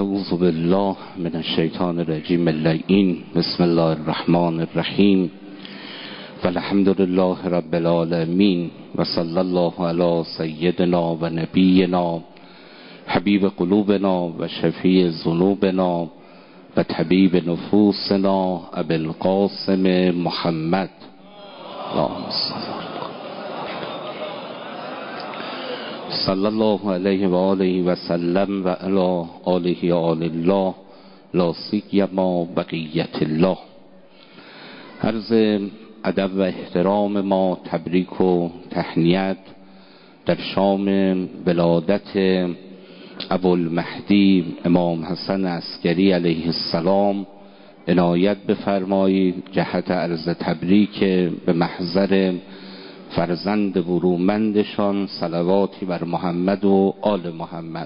اعوذ بالله من الشیطان الرجیم اللعین. بسم الله الرحمن الرحیم و الحمد لله رب العالمین و صلی الله علی سیدنا و نبینا حبیب قلوبنا و شفیع ذنوبنا و طبیب نفوسنا ابی القاسم محمد. اللهم صلی الله علیه و آله و سلم و علی آله آل الله لا سیما بقیت الله. عرض ادب و احترام ما، تبریک و تهنیت در شام ولادت ابوالمهدی امام حسن عسکری علیه السلام عنایت بفرمایید جهت عرض تبریک به محضر فرزند برومندشان. صلواتی بر محمد و آل محمد.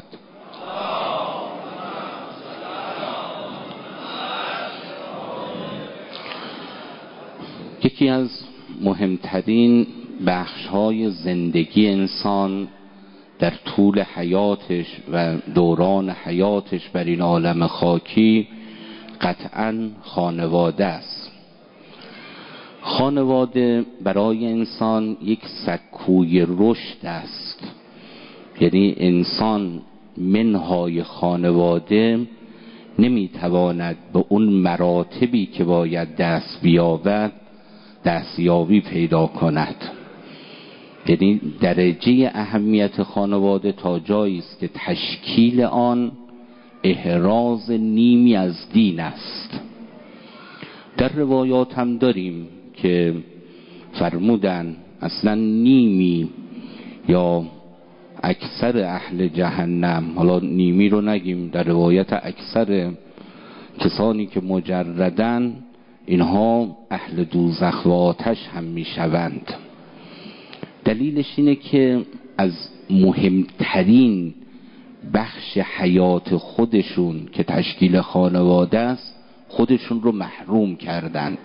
یکی از مهمترین بخش‌های زندگی انسان در طول حیاتش و دوران حیاتش بر این عالم خاکی قطعاً خانواده است. خانواده برای انسان یک سکوی رشد است، یعنی انسان منهای خانواده نمیتواند به اون مراتبی که باید دست بیابد دستیابی پیدا کند. یعنی درجه اهمیت خانواده تا جایی است که تشکیل آن احراز نیمی از دین است. در روایات هم داریم که فرمودن اصلا نیمی یا اکثر اهل جهنم، حالا نیمی رو نگیم، در روایت اکثر کسانی که مجردن اینها اهل دوزخ و آتش هم می شوند. دلیلش اینه که از مهمترین بخش حیات خودشون که تشکیل خانواده است خودشون رو محروم کردند.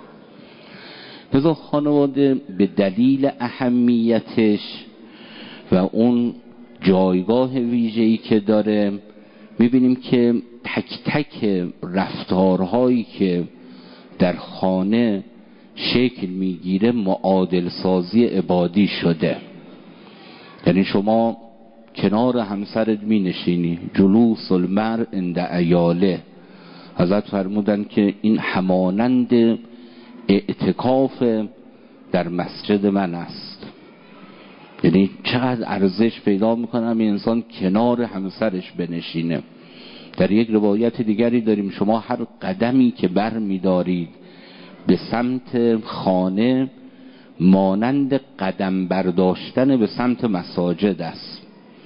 لذا خانواده به دلیل اهمیتش و اون جایگاه ویژه‌ای که داره میبینیم که تک تک رفتارهایی که در خانه شکل میگیره معادل سازی عبادی شده. یعنی شما کنار همسرت می نشینی، جلوس المرء عند عیاله. حضرت فرمودن که این همانند اعتکاف در مسجد من است. یعنی چقدر ارزش پیدا میکنه این انسان کنار همسرش بنشینه. در یک روایت دیگری داریم شما هر قدمی که بر میدارید به سمت خانه مانند قدم برداشتن به سمت مساجد است.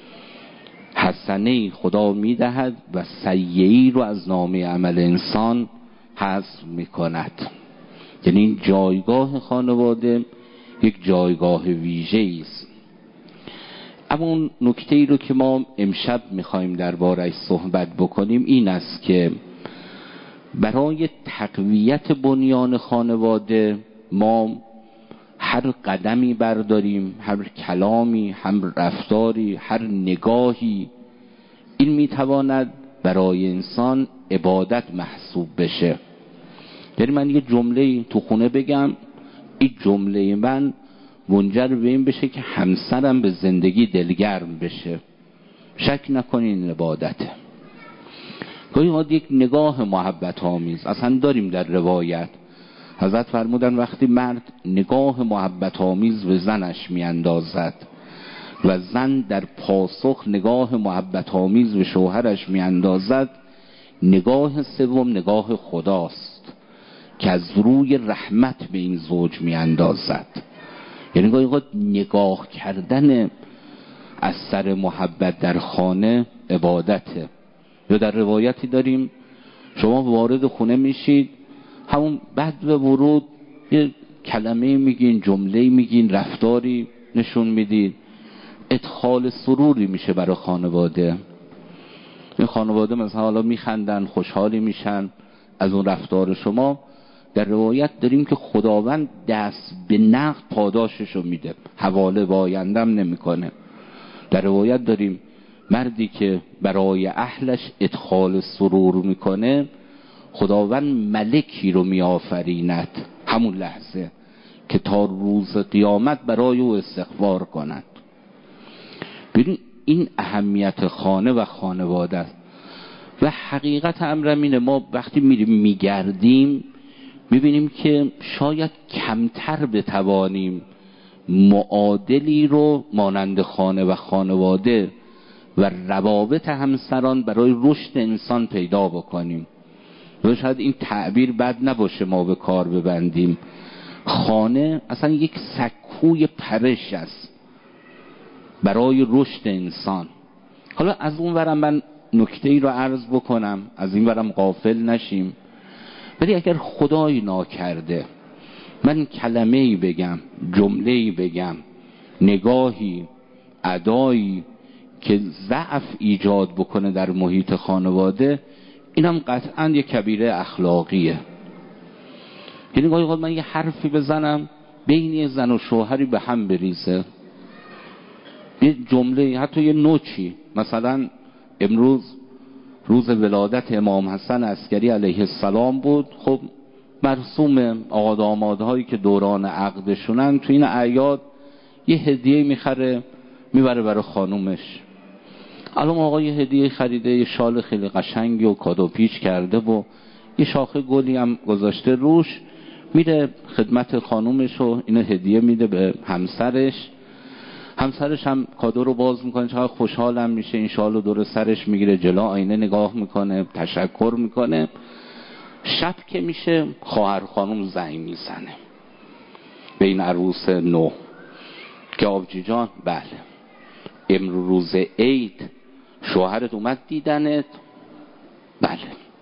حسنه‌ای خدا میدهد و سیئه‌ای رو از نامه عمل انسان حذف میکند. یعنی این جایگاه خانواده یک جایگاه ویژه‌ای است. اما اون نکته‌ای رو که ما امشب میخوایم درباره‌اش صحبت بکنیم این است که برای تقویت بنیان خانواده ما هر قدمی برداریم، هر کلامی، هر رفتاری، هر نگاهی، این میتواند برای انسان عبادت محسوب بشه. یعنی من یه جمله تو خونه بگم، این جمله من منجر به این بشه که همسرم به زندگی دلگرم بشه، شک نکنین عبادته. گاهی اوقات یک نگاه محبت آمیز اصلا داریم در روایت. حضرت فرمودن وقتی مرد نگاه محبت آمیز به زنش میاندازد و زن در پاسخ نگاه محبت آمیز به شوهرش میاندازد، نگاه سوم نگاه خداست که از روی رحمت به این زوج میاندازد. یعنی گاهی اوقات نگاه کردن از سر محبت در خانه عبادته. یا در روایتی داریم شما وارد خونه میشید، همون بعد به ورود یه کلمه میگین، جمله میگین، رفتاری نشون میدید، ادخال سروری میشه برای خانواده. این خانواده مثلا حالا میخندن، خوشحالی میشن از اون رفتار شما. در روایت داریم که خداوند دست به نقد پاداششو میده، حواله با آیندم نمیکنه. در روایت داریم مردی که برای اهلش ادخال سرور میکنه، خداوند ملکی رو میآفریند همون لحظه که تا روز قیامت برای او استغفار کند. ببین این اهمیت خانه و خانواده است. و حقیقت امرم اینه، ما وقتی میریم میگردیم میبینیم که شاید کمتر بتوانیم معادلی رو مانند خانه و خانواده و روابط همسران برای رشد انسان پیدا بکنیم. و شاید این تعبیر بد نباشه ما به کار ببندیم. خانه اصلا یک سکوی پرش است برای رشد انسان. حالا از اون ورم من نکته ای رو عرض بکنم، از این ورم غافل نشیم. ولی اگر خدای ناکرده من کلمه ای بگم، جمله ای بگم، نگاهی، ادایی که ضعف ایجاد بکنه در محیط خانواده، اینم قطعاً یک کبیره اخلاقیه. یعنی گاهی اوقات من یه حرفی بزنم بین یه زن و شوهری به هم بریزه، یه جمله، حتی یه نوچی. مثلا امروز روز ولادت امام حسن عسکری علیه السلام بود. خب مرسوم آقا دامادهایی که دوران عقدشونن تو این اعیاد یه هدیه میخره میبره برای خانومش. الان آقا یه هدیه خریده، یه شال خیلی قشنگی و کادو پیچ کرده و یه شاخه گلی هم گذاشته روش، میره خدمت خانومش و اینو هدیه میده به همسرش. همسرش هم کادو رو باز میکنه، چقدر خوشحالم میشه، این شال رو دور سرش میگیره، جلو آینه نگاه میکنه، تشکر میکنه. شب که میشه خواهر خانوم زنگ میزنه به این عروس نو که آبجی جان، بله امروز عید شوهرت اومد دیدنت؟ بله.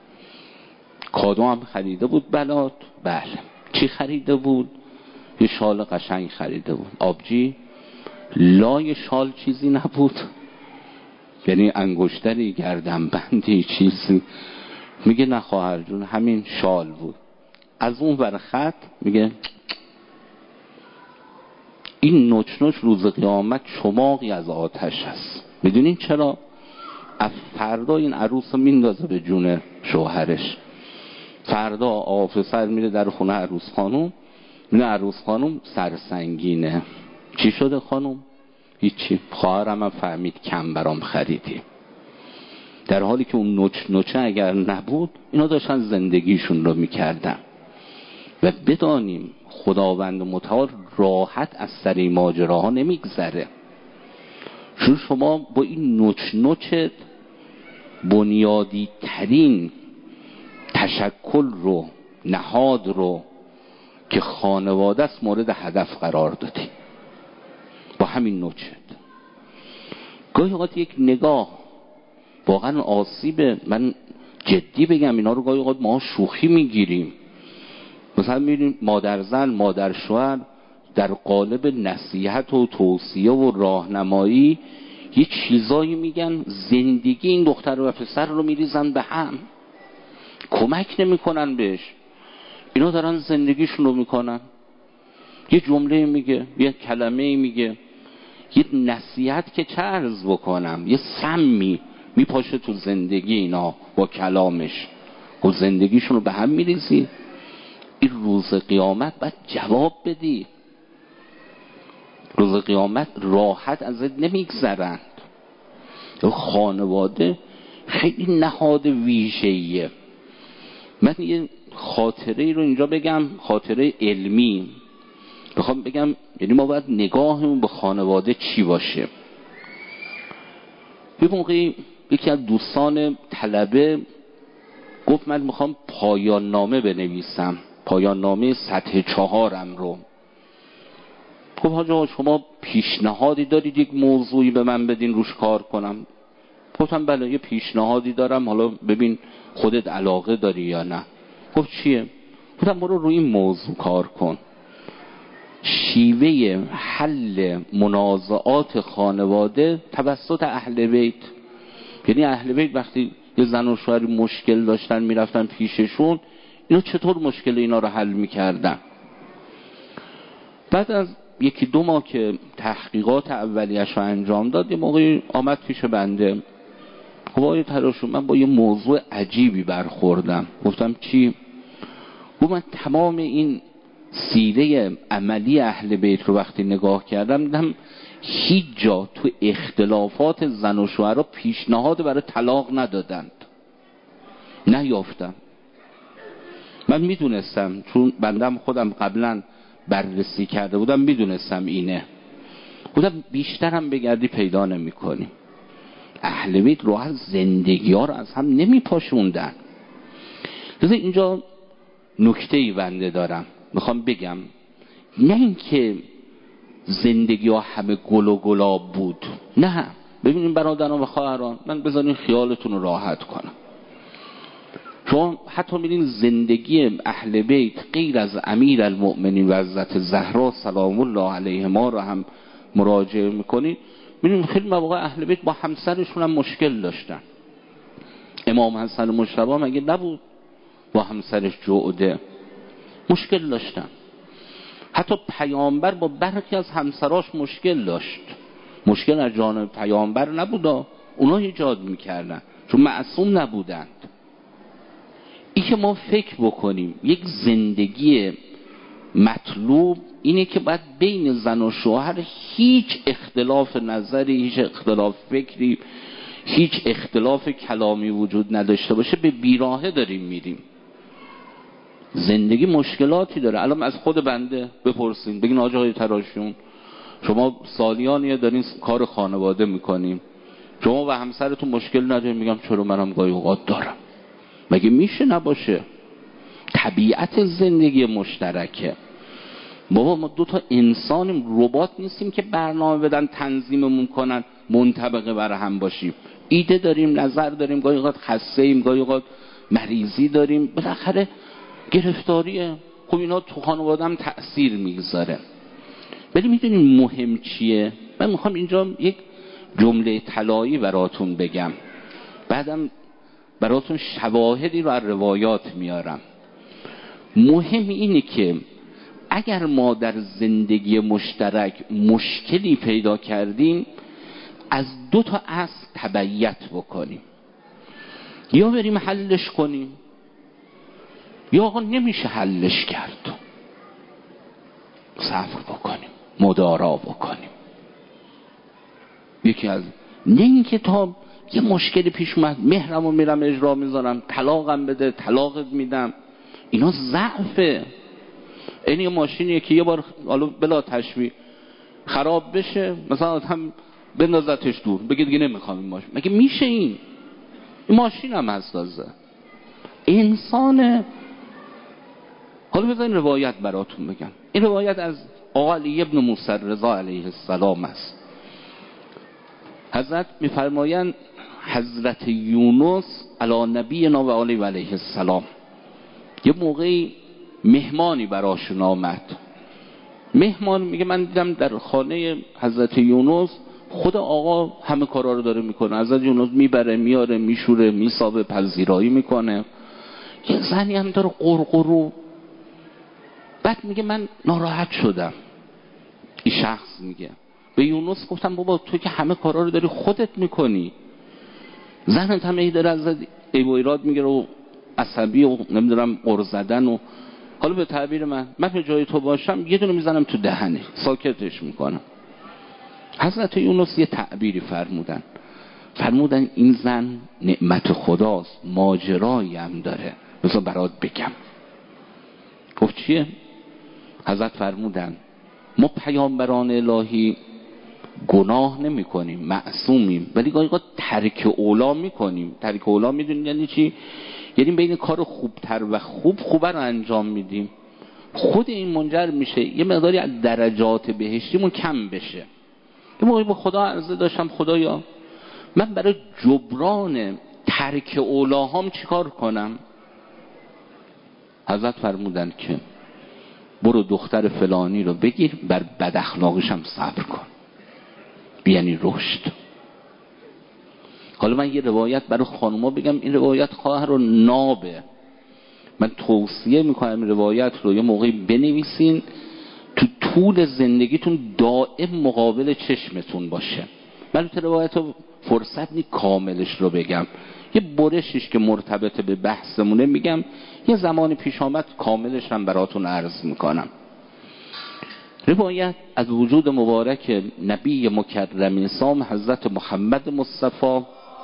کادو هم خریده بود بلات؟ بله. چی خریده بود؟ یه شال قشنگ خریده بود. آبجی؟ لای شال چیزی نبود، یعنی انگشتری، گردنبندی، چیزی؟ میگه نه خواهر جون همین شال بود. از اون ور خط میگه این نوچ نوچ روز قیامت چماقی از آتش است. میدونین چرا؟ از فردا این عروس رو میندازه به جون شوهرش. فردا آفسر میره در خونه عروس خانوم، میره عروس خانوم سرسنگینه. چی شده خانوم؟ هیچی، خواهرم هم فهمید کم برام خریدی. در حالی که اون نوچ نوچه اگر نبود اینا داشتن زندگیشون رو میکردن. و بدانیم خداوند متعال راحت از سر این ماجراها نمیگذره. چون شما با این نوچ نوچت بنیادی ترین تشکل رو، نهاد رو که خانواده است مورد هدف قرار دادی با همین نوچت. گاهی اوقات یک نگاه واقعا آسیبه. من جدی بگم اینا رو گاهی اوقات ما شوخی میگیریم. مثلا میبینیم مادر زن، مادر شوهر در قالب نصیحت و توصیه و راهنمایی یه چیزایی میگن، زندگی این دختر و پسر رو میریزن به هم، کمک نمیکنن بهش. اینا دارن زندگیشون رو میکنن. یه جمله میگه، یه کلمه میگه، یه نصیحت که چه عرض بکنم، یه سمی میپاشه تو زندگی اینا با کلامش و زندگیشون رو به هم میریزی. این روز قیامت باید جواب بدی. روز قیامت راحت ازت نمیگذرند. خانواده خیلی نهاد ویژه‌ایه. من یه خاطره رو اینجا بگم، خاطره علمی بخوام بگم، یعنی ما باید نگاهمون به خانواده چی باشه. یه موقعی یکی از دوستان طلبه گفت من میخوام پایان نامه بنویسم، پایان نامه سطح 4م رو. گفت حاجا شما پیشنهادی دارید یک موضوعی به من بدین روش کار کنم؟ گفتم بله یه پیشنهادی دارم، حالا ببین خودت علاقه داری یا نه. گفت چیه؟ گفتم برو روی این موضوع کار کن. شیوه حل منازعات خانواده توسط اهل بیت. یعنی اهل بیت وقتی یه زن و شوهر مشکل داشتن میرفتن پیششون، اینا چطور مشکل اینا رو حل میکردن. بعد از یکی دو ماه که تحقیقات اولیش رو انجام داد، یه موقعی آمد پیش بنده، خب آقای تراشون من با یه موضوع عجیبی برخوردم. گفتم چی؟ گفت من تمام این سیره عملی اهل بیت رو وقتی نگاه کردم دیدم هیچ جا تو اختلافات زن و شوهر پیشنهاد برای طلاق ندادند، نیافتم. من میدونستم چون بندم خودم قبلا بررسی کرده بودم، میدونستم اینه. بودم بیشترم بگردی پیدا نمی کنی. اهل بیت رو از زندگی ها رو از هم نمی پاشوندن. اینجا نکته‌ای بنده دارم میخوام بگم، نه اینکه زندگی ها همه گل و گلاب بود، نه. ببینیم برادران و خواهران، من بذارین خیالتون رو راحت کنم. شما حتی میرین زندگی اهل بیت غیر از امیر المؤمنین و حضرت زهرا سلام الله علیهما رو هم مراجعه میکنین، میرین خیلی مواقع اهل بیت با همسرشون هم مشکل داشتن. امام حسن مجتبی مگه نبود با همسرش جعده مشکل داشتن؟ حتی پیامبر با برخی از همسراش مشکل داشت. مشکل از جانب پیامبر نبودا، اونا ایجاد میکردن چون معصوم نبودند. این که ما فکر بکنیم یک زندگی مطلوب اینه که باید بین زن و شوهر هیچ اختلاف نظری، هیچ اختلاف فکری، هیچ اختلاف کلامی وجود نداشته باشه. به بیراهه داریم میریم. زندگی مشکلاتی داره. الان از خود بنده بپرسین، بگین آقای تراشون شما سالیانیه دارین کار خانواده میکنیم، شما و همسرتون مشکل ندارین؟ میگم چرا، منم گاهی اوقات دارم. مگه میشه نباشه؟ طبیعت زندگی مشترکه. بابا ما دو تا انسانیم، ربات نیستیم که برنامه بدن تنظیممون کنن منطبقه بر هم باشیم. ایده داریم، نظر داریم، گاهی اوقات خسته ایم، گاهی اوقات مریضی داریم، بالاخره گرفتاریه. خب اینا تو خانواده هم تأثیر میگذاره. ولی میدونین مهم چیه؟ من میخوام اینجا یک جمله طلایی براتون بگم، بعدم براتون شواهدی رو از روایات میارم. مهم اینه که اگر ما در زندگی مشترک مشکلی پیدا کردیم، از دو تا اصل تبعیت بکنیم. یا بریم حلش کنیم، یا آقا نمیشه حلش کرد، صبر بکنیم، مدارا بکنیم. یکی از نه اینکه تا یه مشکلی پیش اومد مهرمو میرم اجرا میذارم، طلاقم بده طلاقت میدم، اینا ضعفه. این یه ماشینیه که یه بار حالا بلا تشبیه خراب بشه، مثلا آدم بندازتش دور بگه دیگه نمیخوام این ماشین. مگه میشه؟ این ماشین هم هست تازه انسانه. حالا بذارین روایت براتون بگم. این روایت از آقا علی ابن موسی رضا علیه السلام است. حضرت میفرمایند حضرت یونس علی نبینا و علیه السلام یه موقعی مهمانی براشون آمد. مهمان میگه من دیدم در خانه حضرت یونس خود آقا همه کارا رو داره میکنه. حضرت یونس میبره میاره میشوره میسابه پذیرایی میکنه. یه زنی هم داره قرقرو. بعد میگه من ناراحت شدم. این شخص میگه به یونس گفتم بابا تو که همه کارا رو داری خودت میکنی، زنت هم ای داره ازت ای و ایراد میگیره و عصبی و نمیدونم قر زدن و حالا به تعبیر من به جای تو باشم یه دونه میزنم تو دهنه ساکتش میکنم. حضرت یونس یه تعبیری فرمودن این زن نعمت خداست، ماجرایی هم داره، بذار برات بگم. گفت چیه؟ حضرت فرمودن ما پیامبران الهی گناه نمی کنیم، معصومیم، ولی گاهی اوقات ترک اولا میکنیم. ترک اولا میدونید یعنی چی؟ یعنی بین کار خوبتر و خوبه رو انجام میدیم. خود این منجر میشه یه مقداری از درجات بهشتیمون کم بشه. یه موقعی با خدا عرضه داشتم خدایا من برای جبران ترک اولاهام چیکار کنم؟ حضرت فرمودن که برو دختر فلانی رو بگیر، بر بد اخلاقش هم صبر کن، یعنی رشد. حالا من یه روایت برای خانوما بگم. این روایت خواهر رو نابه، من توصیه میکنم این روایت رو یه موقعی بنویسین، تو طول زندگیتون دائم مقابل چشمتون باشه. من تو روایت رو فرصت نی کاملش رو بگم، یه برشش که مرتبط به بحثمونه میگم، یه زمان پیش آمد کاملش هم براتون عرض میکنم. روایت از وجود مبارک نبی مکرم اسلام حضرت محمد مصطفی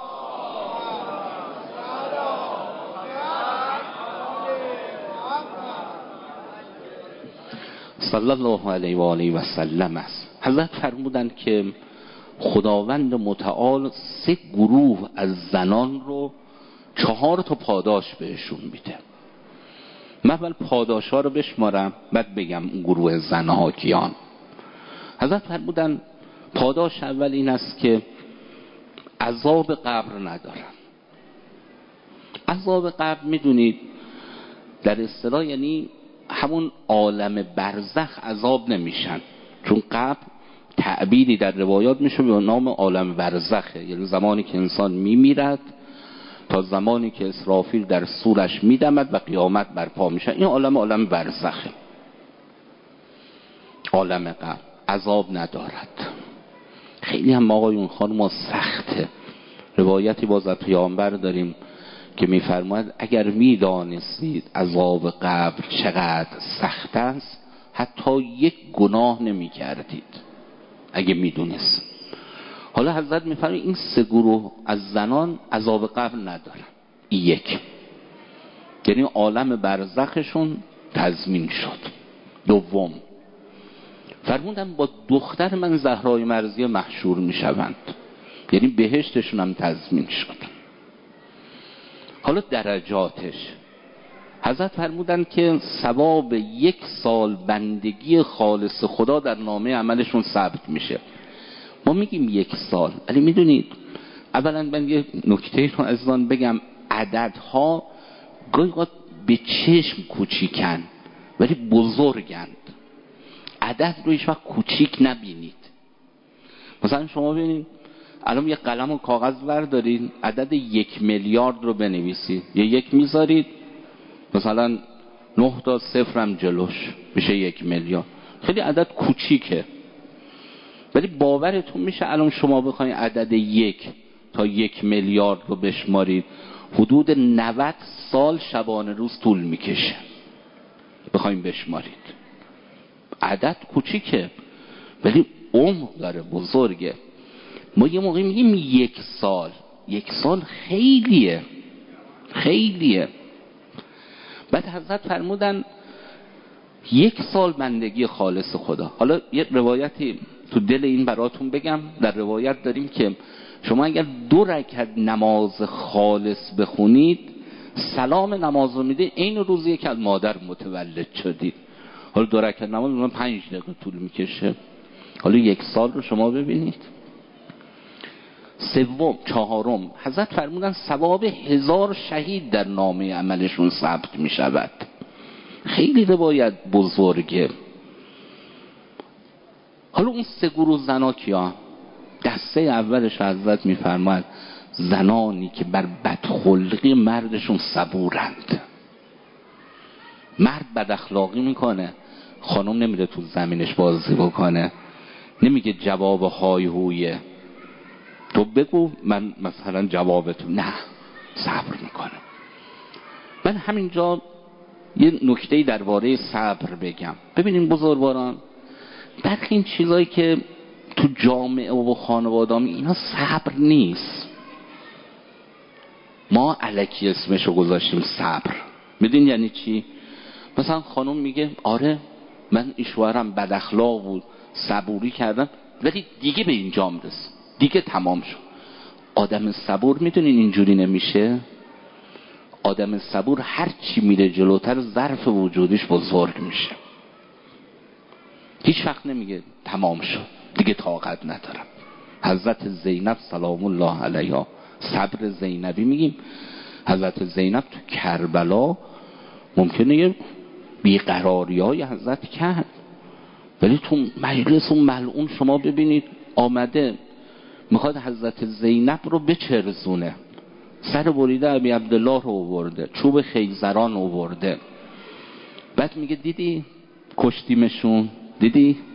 صلی الله علیه و آله و سلم است. حضرت فرمودند که خداوند متعال 3 گروه از زنان رو 4 تا پاداش بهشون میده. من اول پاداش ها رو بشمارم بعد بگم اون گروه زنها کیان. حضرت فرمودن پاداش اول این است که عذاب قبر ندارن. عذاب قبر میدونید در اصطلاح یعنی همون عالم برزخ عذاب نمیشن، چون قبر تعبیری در روایات میشه به نام عالم برزخه، یعنی زمانی که انسان میمیرد تا زمانی که اسرافیل در صورش میدمد و قیامت برپا میشه، این عالم برزخه. عالم قبر عذاب ندارد. خیلی هم آقایون خانم سخته. روایتی باز از پیامبر داریم که میفرماید اگر میدانستید عذاب قبر چقدر سخت است حتی یک گناه نمیکردید اگه میدونست. حالا حضرت میفرماید این 3 گروه از زنان عذاب قبر ندارن. یک، یعنی عالم برزخشون تضمین شد. دوم فرمودن با دختر من زهرای مرضیه محشور میشوند، یعنی بهشتشون هم تضمین شد. حالا درجاتش حضرت فرمودن که ثواب 1 سال بندگی خالص خدا در نامه عملشون ثبت میشه. ما میگیم 1 سال، ولی میدونید اولا من یه نکته رو از آن بگم، عددها گاهی اوقات به چشم کوچیکن ولی بزرگند. عدد رو هیچ وقت کوچیک نبینید. مثلا شما ببینید الان یه قلم و کاغذ بردارید عدد 1 میلیارد رو بنویسید، یه 1 میذارید مثلا 9 تا 0 هم جلوش میشه 1 میلیارد. خیلی عدد کوچیکه، ولی باورتون میشه الان شما بخواید عدد 1 تا 1 میلیارد رو بشمارید حدود 90 سال شبانه روز طول میکشه بخواید بشمارید. عدد کوچیکه ولی عمق داره، بزرگه. ما یه موقع میگیم 1 سال، 1 سال خیلیه. بعد حضرت فرمودن 1 سال بندگی خالص خدا. حالا یه روایتی تو دل این براتون بگم. در روایت داریم که شما اگر 2 رکعت نماز خالص بخونید سلام نماز رو میده این روزیه که از مادر متولد شدید. حالا 2 رکعت نماز 5 دقیقه طول میکشه، حالا 1 سال رو شما ببینید. 3 4 حضرت فرمودن ثواب 1000 شهید در نامه عملشون ثبت میشود. خیلی روایت بزرگه. حالا اون 3 گروه زنا کیا؟ دسته اولش حضرت میفرماید زنانی که بر بدخلقی مردشون صبورند. مرد بد اخلاقی میکنه، خانم نمیره تو زمینش بازی بکنه، نمیگه جواب های هویه تو بگو من مثلا جوابتو، نه، صبر میکنه. من همینجا یه نکته‌ای درباره صبر بگم. ببینین بزرگواران، برخی این چیزایی که تو جامعه و خانواده اینا صبر نیست. ما الکی اسمشو گذاشتیم صبر. میدین یعنی چی؟ مثلا خانم میگه آره من شوهرم بد اخلاق بود صبوری کردم ولی دیگه به اینجام رسید، دیگه تمام شد. آدم صبور میدونین اینجوری نمیشه. آدم صبور هر چی میره جلوتر ظرف وجودیش بزرگ میشه. هیچ وقت نمیگه تمام شد دیگه طاقت ندارم. حضرت زینب سلام الله علیها، صبر زینبی میگیم. حضرت زینب تو کربلا ممکنه یه بیقراری های حضرت کرد، ولی تو مجلس اون ملعون شما ببینید آمده میخواد حضرت زینب رو بچرزونه، سر بریده ابی عبدالله رو آورده، چوب خیزران آورده، بعد میگه دیدی کشتیمشون، دیدی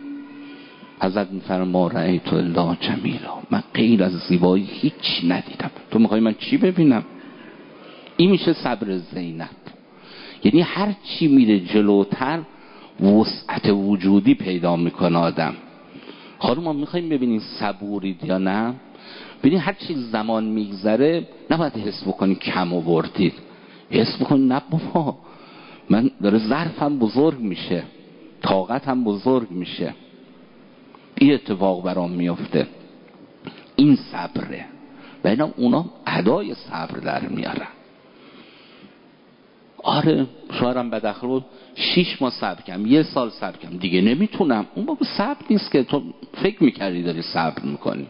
حضرت میفرما رأیت الا جمیلا، من غیر از زیبایی هیچ ندیدم. تو میخوای من چی ببینم؟ این میشه صبر زینب. یعنی هر چی میره جلوتر وسعت وجودی پیدا میکنه آدم. خانم ما میخوایم ببینیم صبورید یا نه؟ ببینید هر چی زمان میگذره نباید حس بکنید کم آوردید، حس بکنید نه بابا من داره ظرفم بزرگ میشه، طاقتم بزرگ میشه، این اتفاق برام میفته. این صبره. و اینا اونا ادای صبر در میارن. آره شوهرم بداخلاق بود 6 ماه صبر کردم، 1 سال صبر کردم، دیگه نمیتونم. اون بابا صبر نیست که تو فکر میکردی داری صبر میکنی.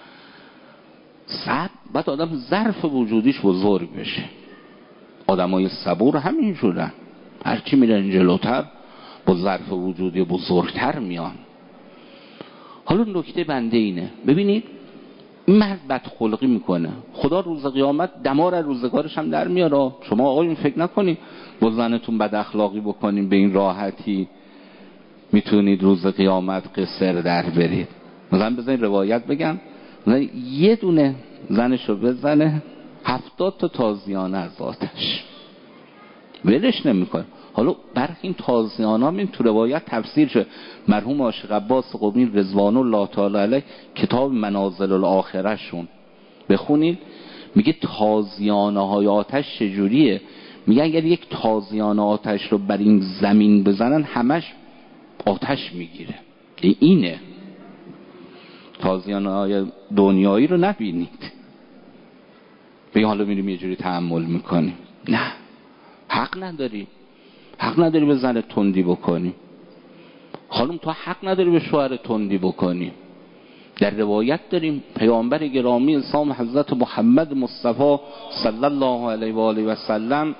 صبر باید آدم ظرف وجودیش بزرگ بشه. آدمای صبور همین جورن، هرچی میرن جلوتر با ظرف وجودی بزرگتر میان. حالا نکته بنده اینه، ببینید این مرد بدخلقی میکنه، خدا روز قیامت دمار روزگارش هم در میاره. شما آقایون فکر نکنید با زنتون بد اخلاقی بکنید به این راحتی میتونید روز قیامت قصر در برید. مثلا بزنید روایت بگم، مثلا یه دونه زنشو بزنه 70 تا تازیانه از آتش ولش نمیکنه. حالا برخی این تازیانه هم این تو روایت تفسیر شده. مرحوم عاشق عباس قمی رضوان الله تعالی علیه کتاب منازل الاخره شون بخونید، میگه تازیانه های آتش چجوریه. میگه اگر یک تازیانه آتش رو بر این زمین بزنن همش آتش میگیره. اینه تازیانه های دنیایی رو نبینید بگه حالا میریم یه جوری تحمل میکنیم. نه، حق نداری، حق نداری به زن تندی بکنی. خانم تو حق نداری به شوهر تندی بکنی. در روایت داریم پیامبر گرامی اسلام حضرت محمد مصطفی صلی الله علیه و آله و سلم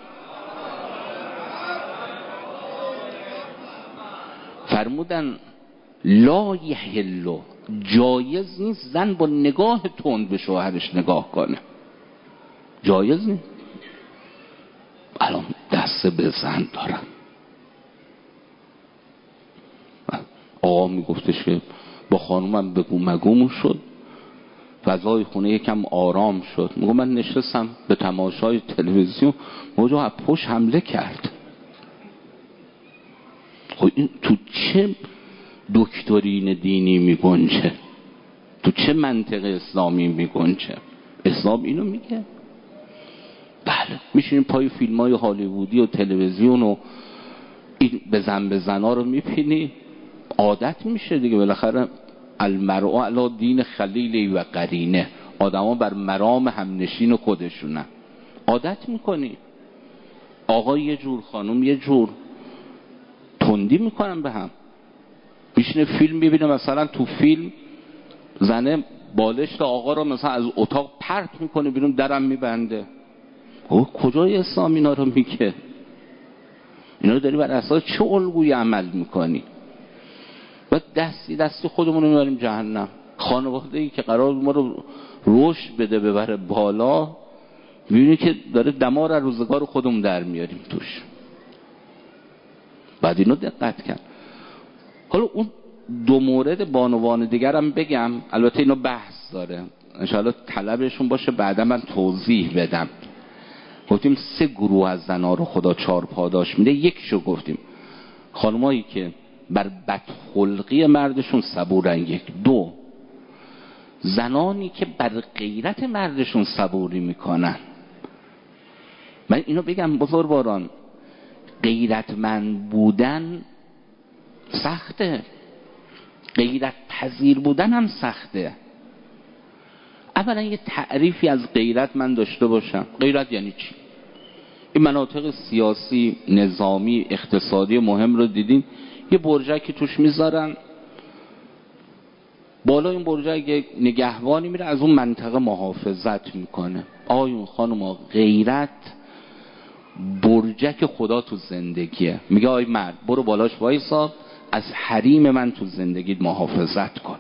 فرمودن لا یحل، جایز نیست زن با نگاه تند به شوهرش نگاه کنه، جایز نیست. الان دست به زن دارم. آقا میگفتش که با خانومم بگو مگوم شد، فضای خونه یکم آرام شد. میگم من نشستم به تماشای تلویزیون موجود از پشت حمله کرد. خب این تو چه دکترین دینی میگنجه؟ تو چه منطق اسلامی میگنجه؟ اسلام اینو میگه؟ بله میشینیم پای فیلم های هالیوودی و تلویزیون و این بزن رو میپینی، عادت میشه دیگه. بالاخره المرء علی دین خلیلی و قرینه، آدما بر مرام همنشین خودشونن، عادت میکنی. آقا یه جور خانم یه جور تندی میکنن به هم. میشینه فیلم میبینه، مثلا تو فیلم زنه بالشت آقا رو مثلا از اتاق پرت میکنه بیرون، درم میبنده. او کجای اسلام اینا رو میگه؟ اینا رو داری بر اساس چه الگویی عمل میکنی؟ و دستی خودمون رو میبریم جهنم. خانواده‌ای که قرار ما رو رشد بده ببره بالا، میبینی که داره دمار روزگار خودمون در میاریم توش. بعد اینو دقت کن. حالا اون 2 مورد بانوان دیگرم بگم، البته اینو بحث داره، انشاءالله طلبشون باشه بعدا من توضیح بدم. گفتیم 3 گروه از زنها رو خدا 4 پاداش میده. یکیشو گفتیم خانمایی که بر بدخلقی مردشون صبورن. 1. 2 زنانی که بر غیرت مردشون صبوری میکنن. من اینو بگم بزرگواران، غیرتمند بودن سخته، غیرت پذیر بودن هم سخته. اولا یه تعریفی از غیرت من داشته باشم. غیرت یعنی چی؟ این مناطق سیاسی، نظامی، اقتصادی مهم رو دیدین، یه برجک توش میذارن، بالا این برجک یک نگهبانی میره از اون منطقه محافظت میکنه. آیون خانم غیرت برجک خدا تو زندگیه. میگه آی مرد برو بالاش وایسا، از حریم من تو زندگیت محافظت کن،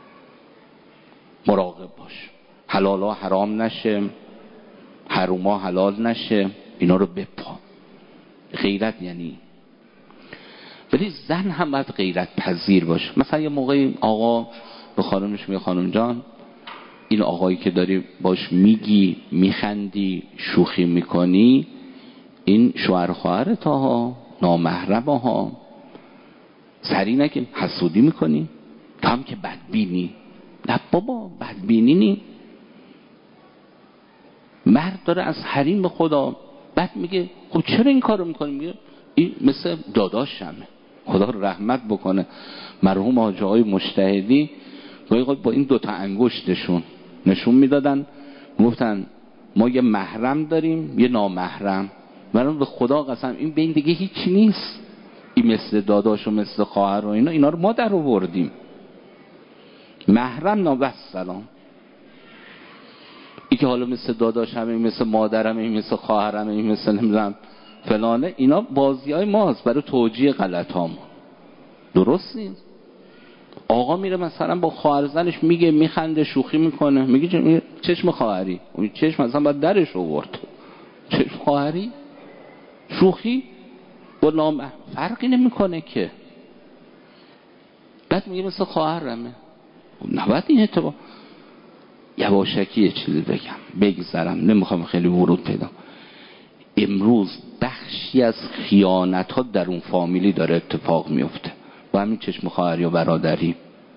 مراقب باش، حلالا حرام نشه، حروما حلال نشه، اینا رو بپا. غیرت یعنی ولی زن هم باید غیرت پذیر باشه. مثلا یه موقعی آقا به خانمش میگه خانم جان این آقایی که داری باش میگی میخندی شوخی میکنی این شوهر خواهرت ها، نامحرم ها، سری نکن، حسودی میکنی، تو هم که بدبینی. نه بابا بدبینی نی. مرد داره از حریم خدا بعد میگه خب چرا این کارو میکنی؟ میگه این مثل داداشمه، خدا رحمت بکنه مرحوم حاجی آقای مجتهدی گاهی با این دوتا انگشتشون نشون میدادن، گفتن ما یه محرم داریم یه نامحرم، من به خدا قسم این بین دیگه هیچی نیست، این مثل داداش و مثل خواهر و اینا رو ما در آوردیم. محرم نابسلام این که حالا مثل داداشم این مثل مادرم این مثل خواهرم این مثل نمیدونم فلانه، اینا بازی های ماست برای توجیه غلط هامون. درست نیست. آقا میره مثلا با خواهر زنش میگه میخنده شوخی میکنه، میگه چشم خواهری، اون چشم مثلا باید درش آورد، چشم خواهری شوخی با نام فرقی نمیکنه که. بعد میگه مثل خواهرمه، نباید این اتفاق. یواشکی یه چیزی بگذرم نمیخوام خیلی ورود پیدا. امروز بخشی از خیانت ها در اون فامیلی داره اتفاق میفته با همین چشم خواهری و برادری.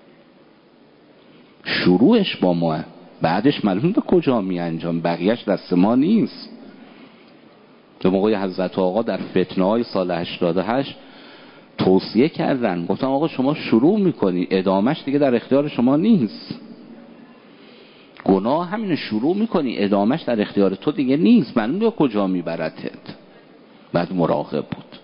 شروعش با ما، بعدش معلوم به کجا می انجام، بقیهش دست ما نیست. به موقع حضرت آقا در فتنه های سال 88 توصیه کردن، گفتن آقا شما شروع میکنی ادامش دیگه در اختیار شما نیست. گناه همین شروع میکنی ادامش در اختیار تو دیگه نیست، معلوم به کجا میبرتت. بعد مراقب بود.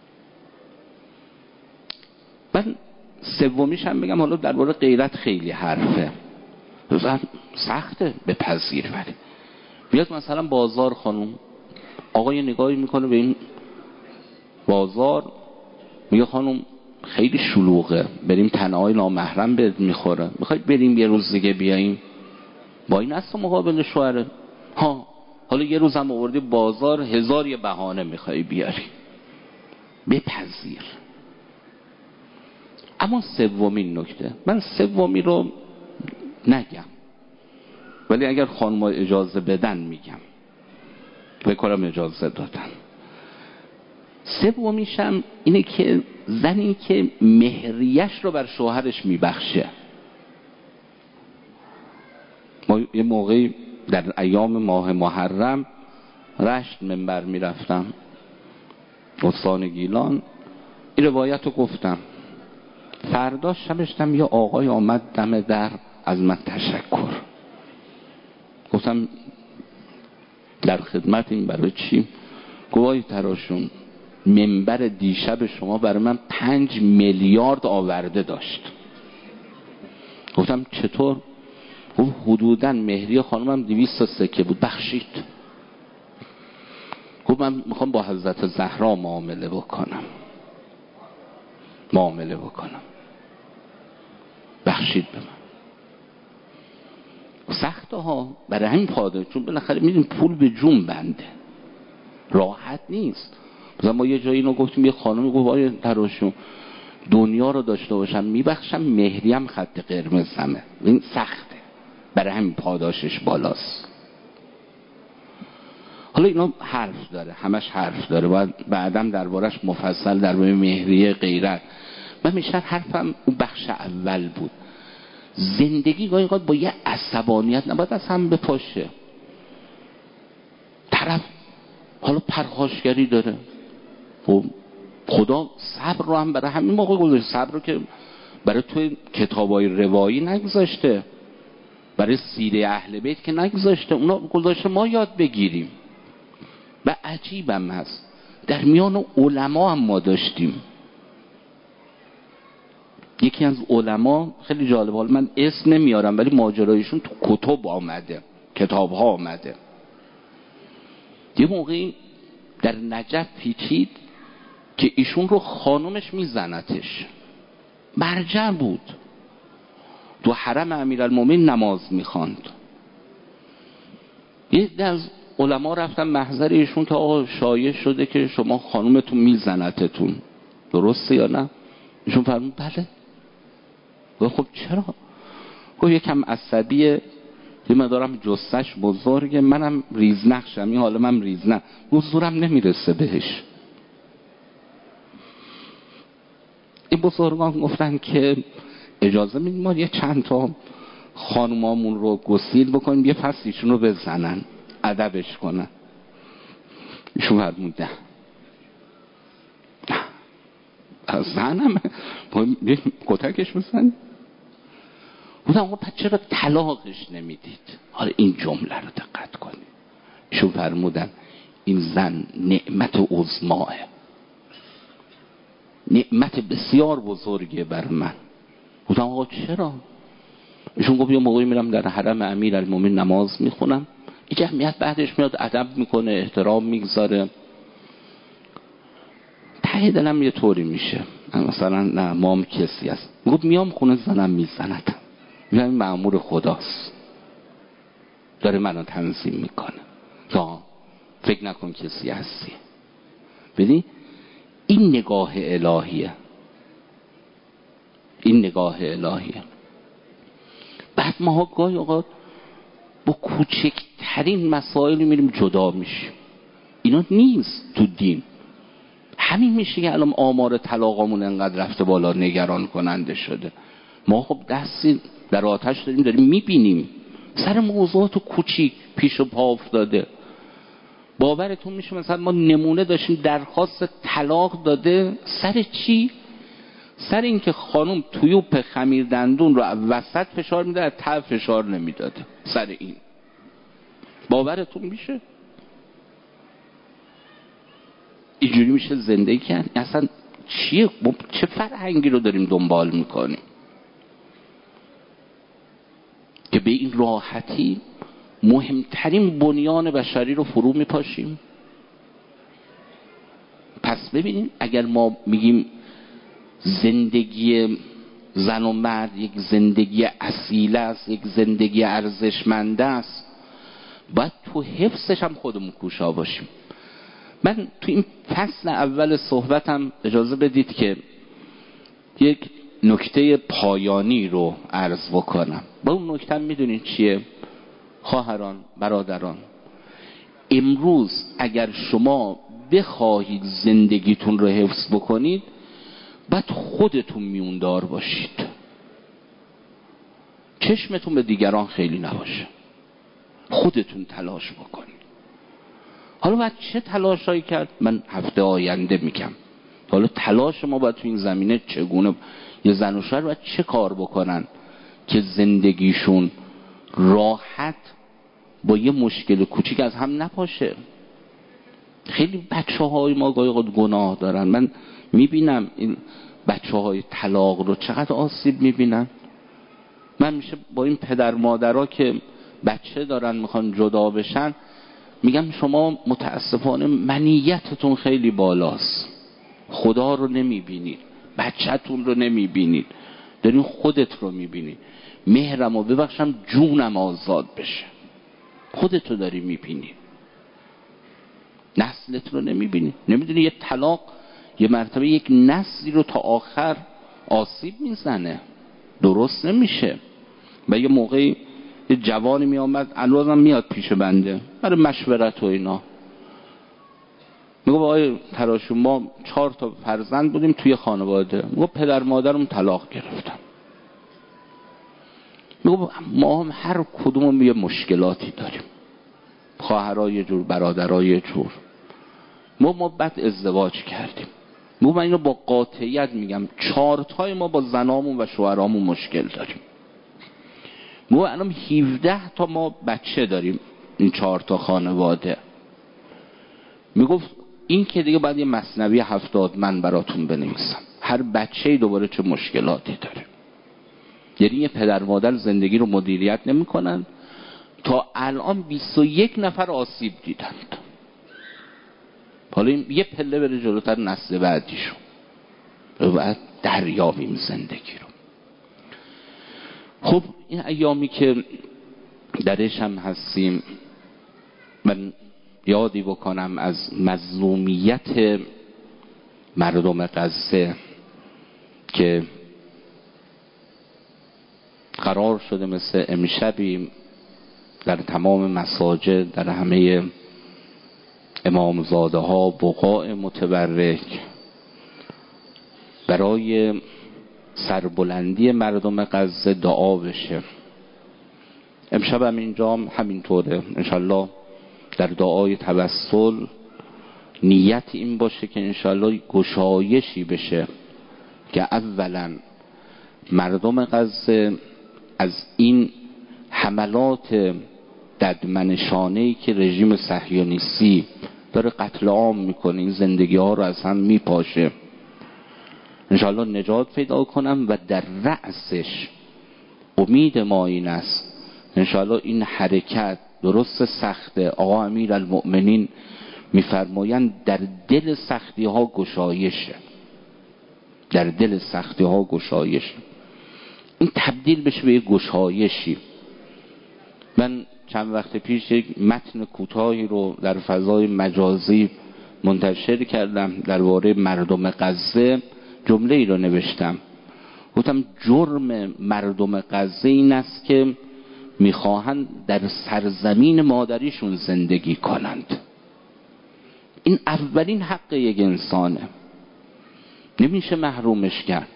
من سومیش هم بگم، حالا درباره غیرت خیلی حرفه سخته به پذیر، ولی بیاد مثلا بازار خانم آقای نگاهی میکنه به این بازار میگه خانم خیلی شلوغه بریم تنهای نامحرم بهت میخوره، میخواید بریم یه روز دیگه بیاییم؟ با این اصلا مقابل شوهره ها، حالا یه روز هم آوردی بازار 1000 یه بهانه میخوای بیاری، بپذیر. اما سومین نکته، من سومی رو نگم ولی اگر خانم اجازه بدن میگم، بکنم اجازه دادن. سومیشم اینه که زنی که مهریش رو بر شوهرش میبخشه. ما یه موقعی در ایام ماه محرم رشت منبر میرفتم استان گیلان، این روایت رو گفتم. فردا شبشتم یه آقای آمد دم در از من تشکر. گفتم در خدمت این برای چی؟ گواهی تراشون منبر دیشب شما برای من 5 میلیارد آورده داشت. گفتم چطور؟ گفت حدوداً مهری خانمم 200 سکه بود بخشید. گفت من میخوام با حضرت زهرا معامله بکنم بخشید به من. سخته ها برای همین پاده، چون بالاخره میدونیم پول به جون بنده، راحت نیست. مثلا ما یه جایی اینو گفتیم، یه خانمی گفت آیا تراشون دنیا رو داشته باشم میبخشم مهریم خط قرمزمه. این سخته، برای همین پاداشش بالاست. حالا اینا حرف داره، همش حرف داره، باید بعدم دربارش مفصل درباره مهریه غیرت. من میشن حرفم اون بخش اول بود. زندگی گاهی با یه عصبانیت نباید از هم بپاشه. طرف حالا پرخاشگری داره، خدا صبر رو هم برای همین موقع گذاشته. صبر رو که برای توی کتابای روایی نگذاشته، برای سیره اهل بیت که نگذاشته، اونا گذاشته ما یاد بگیریم. و عجیبم هست در میان علما هم ما داشتیم. یکی از علما خیلی جالب، حالا من اسم نمیارم ولی ماجرایشون تو کتب آمده، کتاب ها آمده. یه موقعی در نجف پیچید که ایشون رو خانومش میزنتش، مرجع بود، تو حرم امیرالمومنین نماز میخواند. یه از علما رفتن محضر ایشون که آقا شایع شده که شما خانومتون میزنتتون. درسته یا نه؟ ایشون فرمود بله. خب چرا؟ گفت یکم عصبیه، یه مدارم جستش بزرگه، منم ریزنقشم، این حالا من ریزنق، زورم نمیرسه بهش. این بزرگان گفتن که اجازه میدیم ما یه چند تا خانومامون رو گسیل بکنیم یه پس ایشون رو بزنن ادبش کنن. ایشون فرمود نه زنم کتکش بزنیم. بودم آقا پس چرا طلاقش نمیدید؟ حالا این جمله رو دقت کنید. ایشون فرمودن این زن نعمت عظماه، نعمت بسیار بزرگه بر من. بودم آقا چرا؟ ایشون گفت یه موقعی میرم در حرم امیرالمومنین نماز میخونم، این جمعیت بعدش میاد ادب میکنه، احترام میگذاره، ته دلم یه طوری میشه مثلا نه مام کسی هست. گفت میام خونه زنم میزندم، میام این مأمور خداست داره منو تنظیم میکنه، یا فکر نکن کسی هستی. ببین این نگاه الهیه، این نگاه الهیه. بعد ما گاهی اوقات با کوچکترین مسائلی میریم جدا میشیم. اینا نیست تو دین. همین میشه که الان آمار طلاقامون انقدر رفته بالا، نگران کننده شده. ما خب دستی در آتش داریم میبینیم سر موضوعات کوچیک پیش و پا افتاده. باورتون میشه مثلا ما نمونه داشتیم درخواست طلاق داده سر چی؟ سر اینکه خانم تویوپ خمیر دندون رو وسط فشار میده، از ته فشار نمیداده. سر این باورتون میشه؟ اینجوری میشه زندگی کرد؟ اصلا چیه؟ چه فرهنگی رو داریم دنبال میکنیم که به این راحتی مهمترین بنیان بشری رو فرو میپاشیم؟ پس ببینیم اگر ما میگیم زندگی زن و مرد یک زندگی اصیله است، یک زندگی ارزشمنده است، باید تو حفظش هم خودمون کوشا باشیم. من تو این فصل اول صحبتم اجازه بدید که یک نکته پایانی رو عرض بکنم. با اون نکته میدونین چیه؟ خواهران، برادران، امروز اگر شما بخواهید زندگیتون رو حفظ بکنید باید خودتون میوندار باشید، چشمتون به دیگران خیلی نباشه، خودتون تلاش بکنید. حالا باید چه تلاشایی کرد؟ من هفته آینده میگم. حالا تلاش ما باید تو این زمینه چگونه، یه زن و شوهر باید چه کار بکنن که زندگیشون راحت با یه مشکل کوچیک از هم نپاشه. خیلی بچه‌های ما گاهی گناه دارن. من میبینم این بچه‌های طلاق رو چقدر آسیب میبینن. من میشه با این پدر مادرها که بچه دارن میخوان جدا بشن میگم شما متاسفانه منیتتون خیلی بالاست، خدا رو نمیبینید، بچه‌تون رو نمیبینید، دارین خودت رو میبینید. مهرم و ببخشم جونم آزاد بشه، خودت رو داری میبینی، نسلت رو نمیبینی. نمیدونی یه طلاق یه مرتبه یک نسلی رو تا آخر آسیب میزنه، درست نمیشه. و یه موقعی یه جوانی می آمد، الان میاد پیش بنده برای مشورت و اینا، میگه آقای تراشون ما 4 تا فرزند بودیم توی خانواده، میگه پدر مادرم طلاق گرفتن، میگه ما هم هر کدوم یه مشکلاتی داریم، خواهرای یه جور، برادرای یه جور، ما بعد ازدواج کردیم. میگه من اینو با قاطعیت میگم 4 تای ما با زنامون و شوهرامون مشکل داریم. میگه الان 17 تا ما بچه داریم این 4 تا خانواده. میگفت این که دیگه باید یه مثنوی 70 من براتون بنویسم، هر بچه‌ای دوباره چه مشکلاتی داره. یعنی یه پدر مادر زندگی رو مدیریت نمی‌کنن. تا الان 21 نفر آسیب دیدند. حالا یه پله بره جلوتر نسل بعدیشون باید دریابیم زندگی رو. خب این ایامی که درش هم هستیم، من یادی بکنم از مظلومیت مردم غزه که قرار شده مثل امشبی در تمام مساجد، در همه امامزاده ها، بقاع متبرک برای سربلندی مردم غزه دعا بشه. امشب هم اینجا همینطوره. انشالله در دعای توسل نیت این باشه که انشالله گشایشی بشه که اولا مردم غزه از این حملات ددمنشانه‌ای که رژیم صهیونیستی داره قتل عام میکنه، این زندگی ها رو از هم میپاشه، انشالله نجات پیدا کنم. و در رأسش امید ما این است انشالله این حرکت درست سخته، آقا امیرالمؤمنین میفرمایند در دل سختی ها گشایشه، در دل سختی ها گشایش، این تبدیل بشه به گشایشی. من چند وقت پیش یک متن کوتاهی رو در فضای مجازی منتشر کردم درباره مردم غزه. جمله ای رو نوشتم، گفتم جرم مردم غزه این است که میخواهند در سرزمین مادریشون زندگی کنند. این اولین حق یک انسانه، نمیشه محرومش کرد.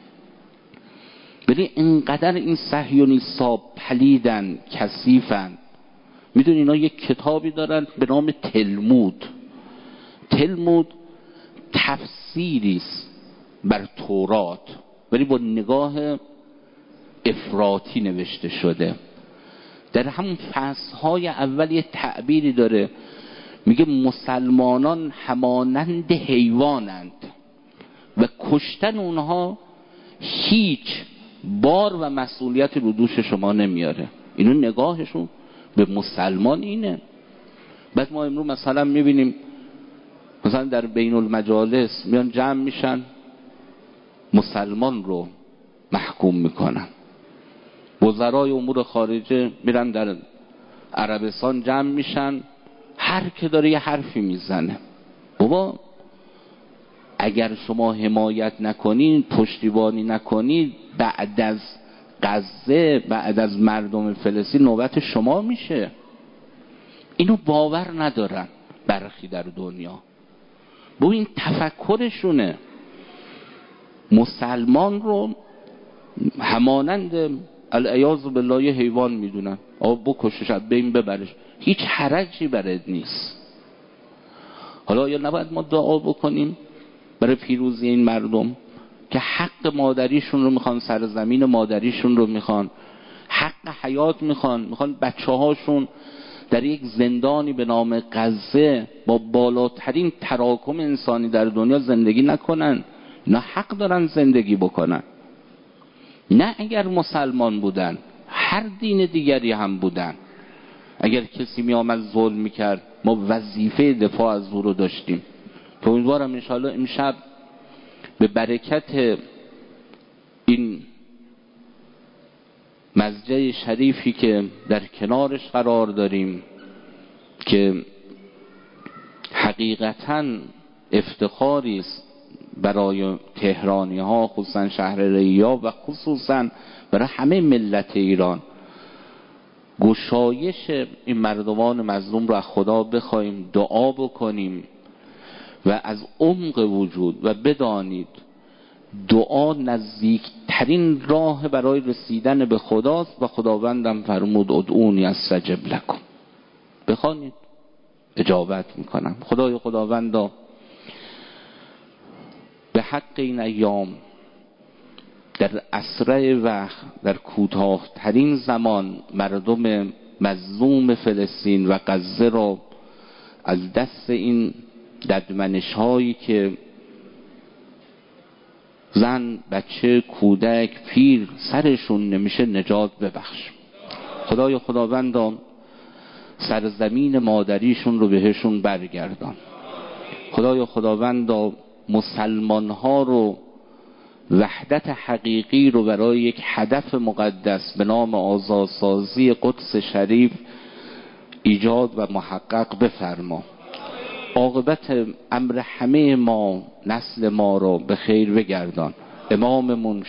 ولی اینقدر این صهیونیست‌ها پلیدن، کثیفن. میدونی اینا یک کتابی دارن به نام تلمود. تلمود تفسیری است بر تورات، ولی با نگاه افراطی نوشته شده. در همون فصل‌های اول یه تعبیری داره، میگه مسلمانان همانند حیوانند و کشتن اونها هیچ بار و مسئولیت رو دوش شما نمیاره. اینو نگاهشون به مسلمان اینه. بعد ما امروز مثلا میبینیم مثلا در بین المجالس میان جمع میشن مسلمان رو محکوم میکنن. وزرای امور خارجه میرن در عربستان جمع میشن، هر که داره یه حرفی میزنه. بابا اگر شما حمایت نکنید، پشتیبانی نکنید، بعد از غزه، بعد از مردم فلسطین نوبت شما میشه. اینو باور ندارن برخی در دنیا. با این تفکرشونه مسلمان رو همانند العیاذ بالله یه حیوان میدونن. بکشش، بین ببرش، هیچ حرجی برد نیست. حالا یا نباید ما دعا بکنیم برای پیروزی این مردم که حق مادریشون رو میخوان، سرزمین مادریشون رو میخوان، حق حیات میخوان بچه هاشون در یک زندانی به نام غزه با بالاترین تراکم انسانی در دنیا زندگی نکنن. اینا حق دارن زندگی بکنن. نه اگر مسلمان بودن، هر دین دیگری هم بودن، اگر کسی می آمد ظلم میکرد ما وظیفه دفاع از او رو داشتیم. تو امیدوارم انشاءالله امشب به برکت این مسجد شریفی که در کنارش قرار داریم که حقیقتاً افتخاری است برای تهرانی ها، خصوصا شهر ریا و خصوصا برای همه ملت ایران، گشایش این مردمان مظلوم رو از خدا بخوایم، دعا بکنیم و از عمق وجود و بدانید دعا نزدیکترین راه برای رسیدن به خداست و خداوندم فرمود ادعونی استجب لکم. بخوانید اجابت میکنم. خداوندا به حق این ایام در اسرع وقت، در کوتاه‌ترین زمان مردم مظلوم فلسطین و غزه را از دست این ددمنش هایی که زن، بچه، کودک، پیر سرشون نمیشه نجات ببخش. خداوندا سرزمین مادریشون رو بهشون برگردان. خداوندا مسلمان ها رو وحدت حقیقی رو برای یک هدف مقدس به نام آزادسازی قدس شریف ایجاد و محقق بفرما. عاقبت امر همه ما، نسل ما رو به خیر بگردان. اماممون،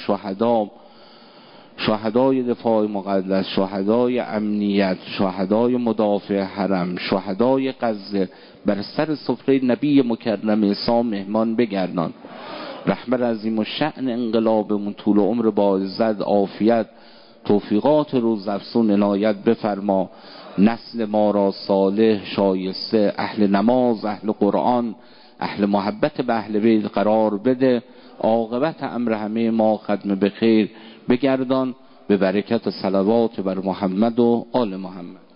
شهدای دفاع مقدس، شهدای امنیت، شهدای مدافع حرم، شهدای غزه، بر سر سفره نبی مکرم عیسی مهمان بگردان. رحمت عظیم و شأن انقلابمون طول عمر با عزت، عافیت، توفیقات روزافزون عنایت بفرما. نسل ما را صالح، شایسته، اهل نماز، اهل قرآن، اهل محبت به اهل بیت قرار بده. عاقبت امر همه ما ختم به خیر بگردان، به برکت صلوات بر محمد و آل محمد.